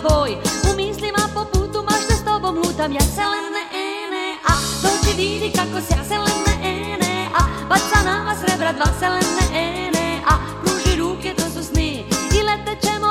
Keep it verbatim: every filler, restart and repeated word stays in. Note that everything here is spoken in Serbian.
tvoj. U mislima po putu mašte s tobom lutam. Ja selene ene, a dođi vidi kako se ja selene ene, a baca nama srebra dva selene ene, a pruži ruke, to su sni i letećemo